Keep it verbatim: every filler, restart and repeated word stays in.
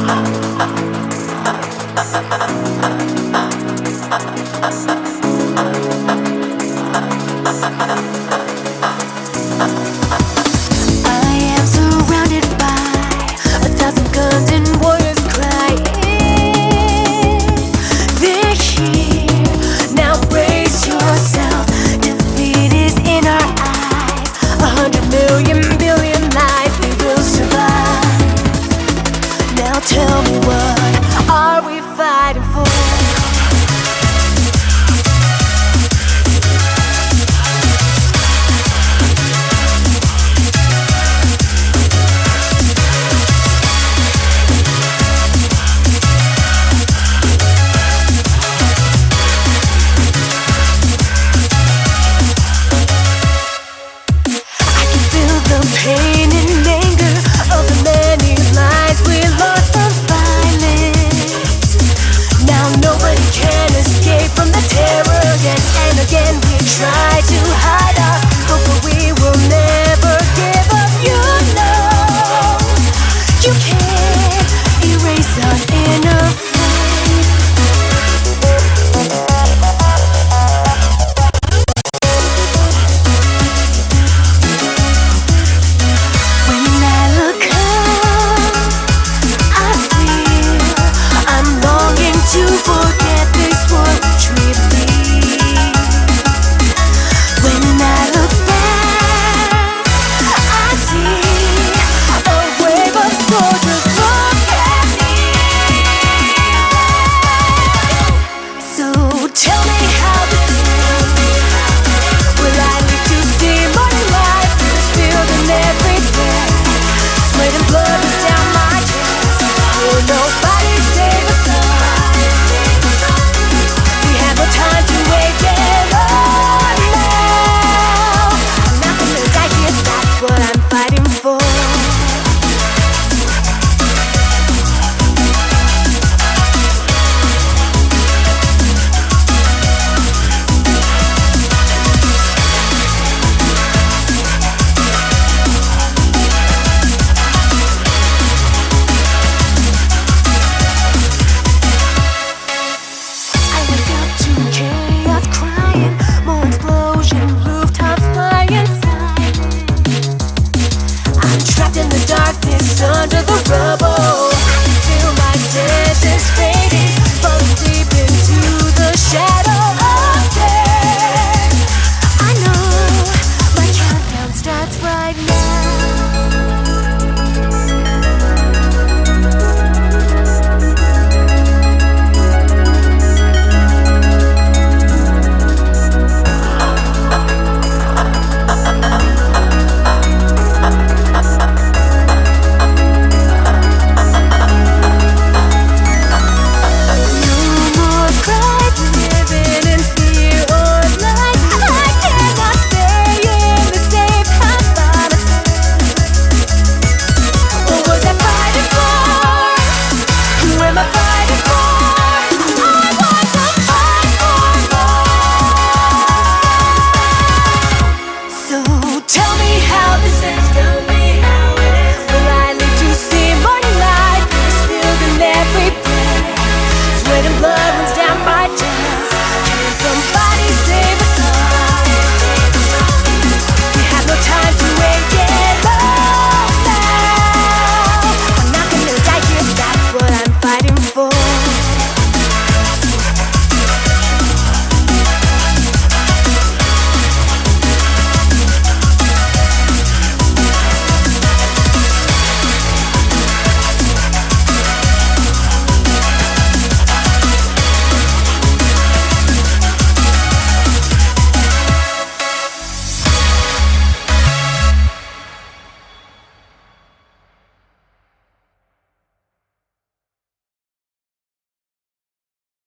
Tell me, what are we fighting for? I can feel the pain and anger of the many lives we lost from violence. Now nobody can escape from the terror again and again. We try to hide our hope, but we will never give up. You know, you can't erase our inner